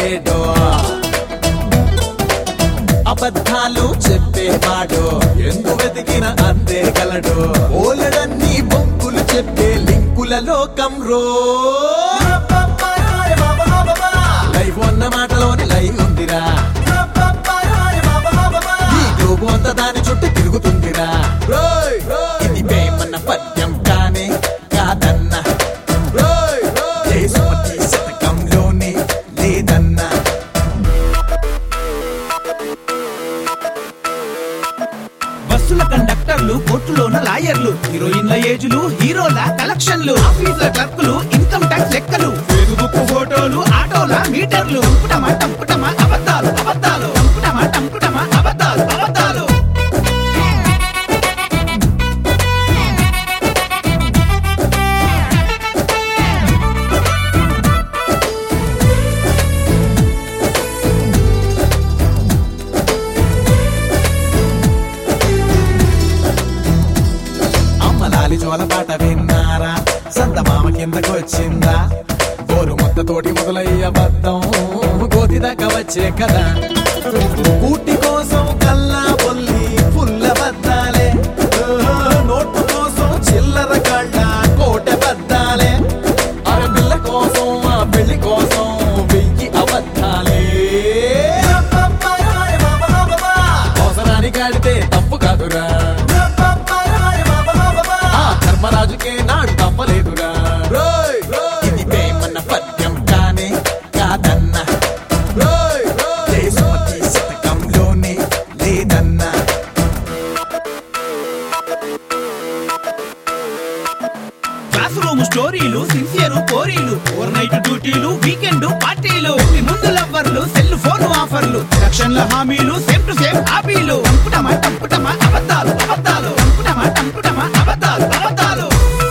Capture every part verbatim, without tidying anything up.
లేడో అబద్ధాలు చెప్పేవాడు ఎందు వెతికిన అందే గలడు ఓలడన్ని బొంకులు చెప్పే లింకుల లోకం రో లైవ్ అన్న మాటలోని లైవ్ ఉందిరా ఈ గ్లోబు అంతా దాని చుట్టూ తిరుగుతుందిరా ఇది వేమన్న పద్యం కానే కాదన్న దేశమతి శతకంలోనే లేదన్న బస్సుల కండక్టర్లు కోర్టులోన లాయర్లు హీరోయిన్ల ఏజులు హీరోల కలెక్షన్లు ఆఫీసుల క్లర్కులు ఇన్కమ్ ట్యాక్స్ లెక్కలు ఫేస్బుక్ ఫోటోలు ఆటోల మీటర్లు టంకుటమా టంకుటమా అబద్ధాలు అబద్ధాలు టంకుటమా టంకుటమా అబద్ధాలు అబద్ధాలు జోల పాట విన్నారా సందమామ కిందకు వచ్చిందా గోరు మొత్తతోటి మొదలయ్య బద్దం గోతి దాకా వచ్చే కదా ఊటి కోసం కల్లా బొల్లి పుల్ల బద్దాలే నోటు కోసం చిల్లర కాళ్ళ కోట బద్దాలే అరపిల్ల కోసం ఆ పెళ్లి కోసం వెయ్యి అబద్ధాలే అవసరాన్ని కాడితే తప్పు కాదురా ధర్మరాజుకే నాడు తప్పలేదురా ఇది వేమన్న పద్యం కానే కాదన్న దేశమతి శతకంలోనే లేదన్న క్లాస్ రూమ్ స్టోరీలు సిన్సియర్ కోరీలు ఓవర్ నైట్ డ్యూటీలు వీకెండ్ పార్టీలు ముందు లవ్వర్లు సెల్ ఫోన్ ఆఫర్లు రక్షణల హామీలు సేమ్ టు సేమ్ హాబీలు టంకుటమా టంకుటమా అబద్ధాలు అబద్ధాలు టంకుటమా టంకుటమా అబద్ధాలు అబద్ధాలు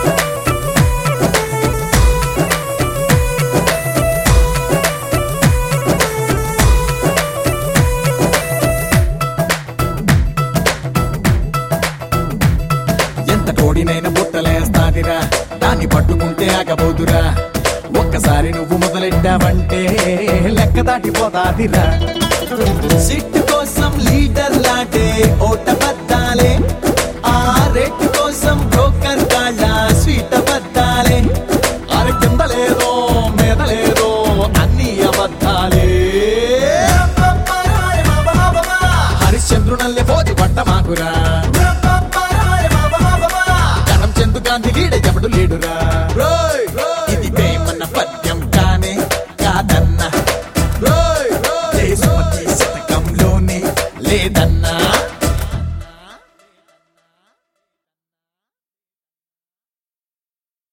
ఎంత కోడినైనా బుట్టలేస్తాదిరా దాన్ని పట్టుకుంటే ఆగబోదురా ఒక్కసారి నువ్వు మొదలెట్టావంటే లెక్క దాటిపోతాదిరా సిట్ కోసం లీడర్ లాంటే ఓట బద్దాలే ఆ రేట్ కోసం బ్రోకర్ కాళ్ళ స్వీట్ బద్దాలే అర కింద లేదో మీద లేదో అన్ని అబద్ధాలే హరిశ్చంద్రునల్లే పోతి పట్ట మాకురా గణం చందు గాంధీ గీడ